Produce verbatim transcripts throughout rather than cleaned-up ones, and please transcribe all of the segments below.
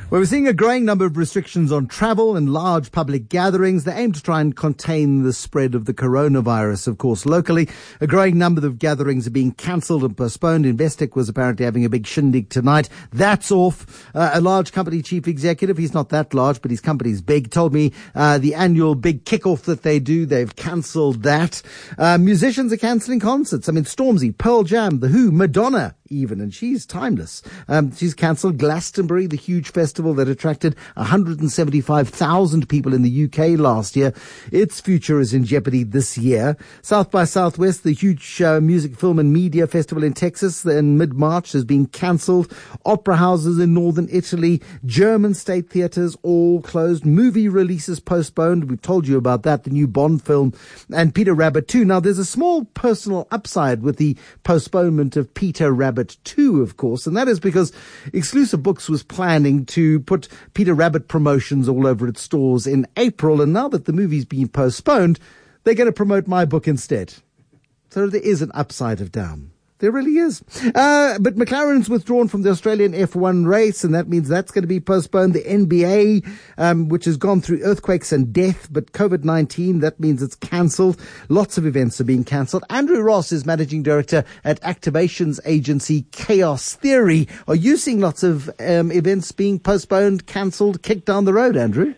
Well, we're seeing a growing number of restrictions on travel and large public gatherings. They aim to try and contain the spread of the coronavirus, of course, locally. A growing number of gatherings are being cancelled and postponed. Investec was apparently having a big shindig tonight. That's off. Uh, a large company chief executive, he's not that large, but his company's big, told me uh, the annual big kickoff that they do, they've cancelled that. Uh, musicians are cancelling concerts. I mean, Stormzy, Pearl Jam, The Who, Madonna, even, and she's timeless. Um, she's cancelled Glastonbury, the huge festival that attracted one hundred seventy-five thousand people in the U K last year. Its future is in jeopardy this year. South by Southwest, the huge uh, music, film and media festival in Texas in mid-March has been cancelled. Opera houses in northern Italy, German state theatres all closed. Movie releases postponed. We've told you about that, the new Bond film and Peter Rabbit two. Now, there's a small personal upside with the postponement of Peter Rabbit two, of course, and that is because Exclusive Books was planning to put Peter Rabbit promotions all over its stores in April, and now that the movie's been postponed, they're going to promote my book instead. So there is an upside of down. There really is. Uh, but McLaren's withdrawn from the Australian F one race, and that means that's going to be postponed. The N B A, um, which has gone through earthquakes and death, but covid nineteen, that means it's cancelled. Lots of events are being cancelled. Andrew Ross is managing director at activations agency Chaos Theory. Are you seeing lots of um, events being postponed, cancelled, kicked down the road, Andrew?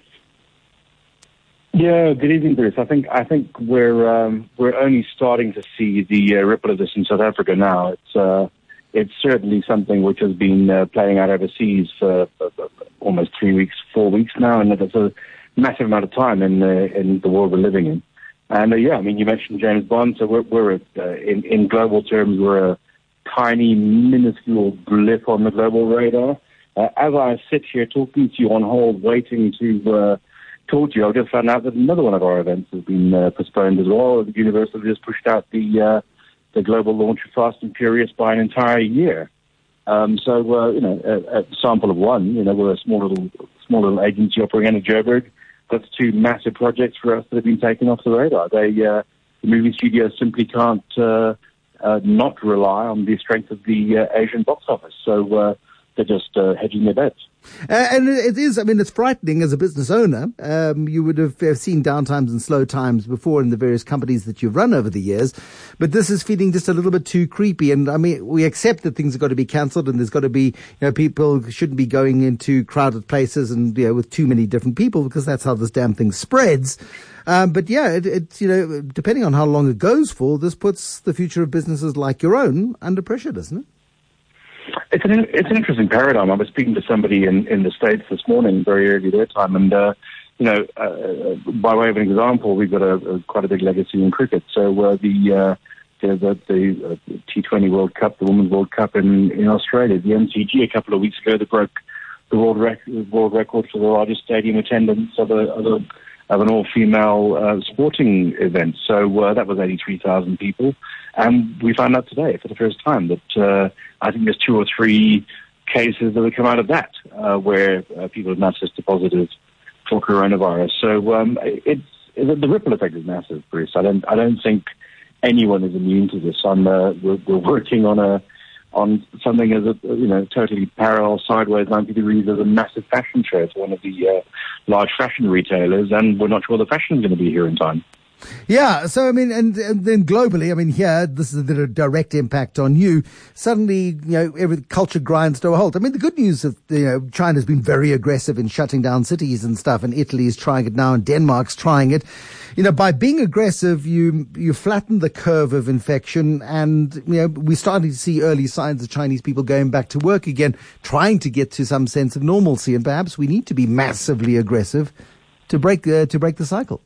Yeah, good evening, Bruce. I think I think we're um, we're only starting to see the uh, ripple of this in South Africa now. It's uh, it's certainly something which has been uh, playing out overseas for, for, for almost three weeks, four weeks now, and it's a massive amount of time in uh, in the world we're living in. And uh, yeah, I mean, you mentioned James Bond, so we're we're a, uh, in in global terms we're a tiny, minuscule blip on the global radar. Uh, as I sit here talking to you on hold, waiting to. Uh, Told you, I just found out that another one of our events has been uh, postponed as well. The Universal just pushed out the uh, the global launch of Fast and Furious by an entire year. Um, so, uh, you know, a, a sample of one. You know, we're a small little small little agency operating in Joburg. That's two massive projects for us that have been taken off the radar. They, uh, the movie studios simply can't uh, uh, not rely on the strength of the uh, Asian box office. So uh, they're just uh, hedging their bets. Uh, and it is, I mean, it's frightening as a business owner. Um, you would have uh, seen downtimes and slow times before in the various companies that you've run over the years. But this is feeling just a little bit too creepy. And I mean, we accept that things have got to be cancelled and there's got to be, you know, people shouldn't be going into crowded places and, you know, with too many different people because that's how this damn thing spreads. Um, but yeah, it, it, you know, depending on how long it goes for, this puts the future of businesses like your own under pressure, doesn't it? It's an it's an interesting paradigm. I was speaking to somebody in, in the States this morning, very early their time, and uh, you know, uh, by way of an example, we've got a, a quite a big legacy in cricket. So uh, the uh, the the, the uh, T twenty World Cup, the Women's World Cup in, in Australia, the M C G a couple of weeks ago, that broke the world rec- world record for the largest stadium attendance of a of, a, of an all-female uh, sporting event. So uh, that was eighty-three thousand people. And we found out today, for the first time, that uh, I think there's two or three cases that have come out of that, uh, where uh, people have now tested positive for coronavirus. So um, it's, it, the ripple effect is massive, Bruce. I don't, I don't think anyone is immune to this. I'm, uh, we're, we're working on a on something as a you know totally parallel, sideways, ninety degrees as a massive fashion show for one of the uh, large fashion retailers, and we're not sure the fashion is going to be here in time. Yeah, so I mean, and, and then globally, I mean, here, this is a direct impact on you. Suddenly, you know, every culture grinds to a halt. I mean, the good news is, you know, China's been very aggressive in shutting down cities and stuff, and Italy is trying it now, and Denmark's trying it. You know, by being aggressive, you you flatten the curve of infection, and, you know, we're starting to see early signs of Chinese people going back to work again, trying to get to some sense of normalcy, and perhaps we need to be massively aggressive to break uh, to break the cycle.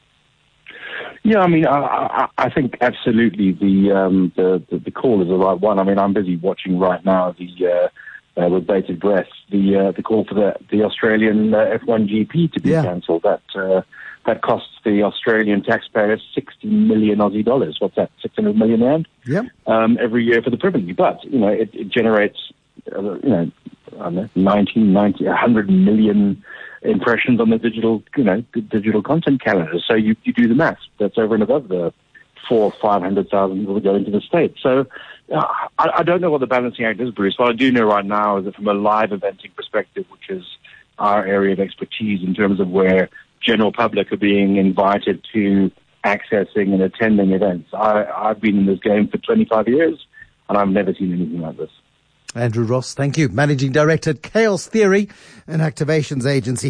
Yeah, I mean, I, I, I think absolutely the, um, the the the call is the right one. I mean, I'm busy watching right now the uh, uh, with bated breath the uh, the call for the the Australian uh, F one G P to be yeah. cancelled. That uh, that costs the Australian taxpayers sixty million Aussie dollars. What's that? Six hundred million rand. Yeah. Um, every year for the privilege, but you know, it, it generates uh, you know, I don't know, nineteen, ninety, a hundred million impressions on the digital, you know, digital content calendar. So you, you do the math. That's over and above the four or five hundred thousand people that go into the state. So uh, I, I don't know what the balancing act is, Bruce. What I do know right now is that from a live eventing perspective, which is our area of expertise in terms of where general public are being invited to accessing and attending events. I, I've been in this game for twenty-five years, and I've never seen anything like this. Andrew Ross, thank you. Managing Director at Chaos Theory, an activations agency.